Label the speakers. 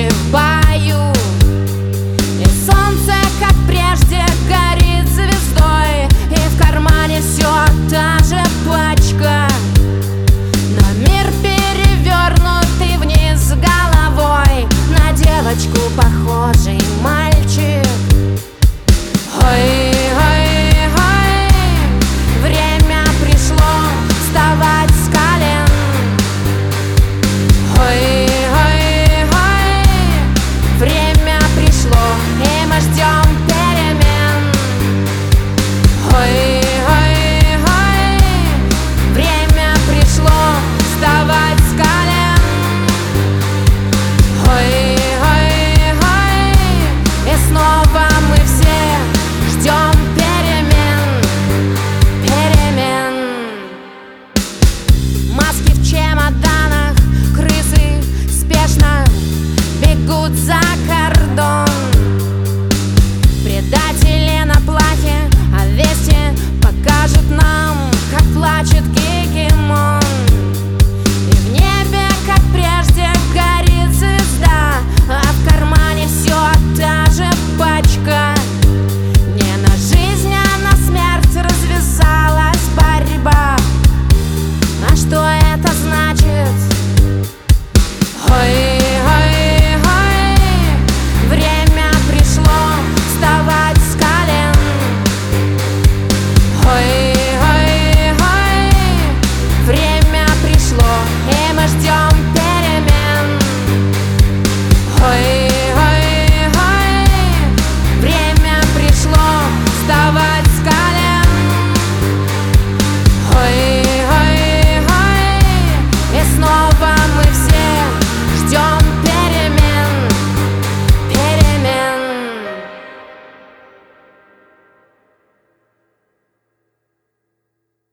Speaker 1: удачи в бою. И солнце, как прежде, горит звездой, и в кармане все та же пачка. Но мир перевернутый вниз головой, на девочку похожий мальчик. Ой, ой, ой, время пришло вставать с колен. Ой, ой, ой, время пришло, и мы ждем перемен. Ой, ой, ой, время пришло вставать с колен. Ой, ой, ой, и снова мы все ждем перемен, перемен. Маски в чемоданах, крысы спешно бегут за кордон. Предатели на плахе, а вести покажут нам, как плачет Кикимон. И в небе, как прежде, горит звезда, а в кармане все та же пачка. Не на жизнь, а на смерть развязалась борьба. А что это значит? Ой, ой, ой, время пришло вставать с колен. Ой, ой, ой, время пришло, и мы ждем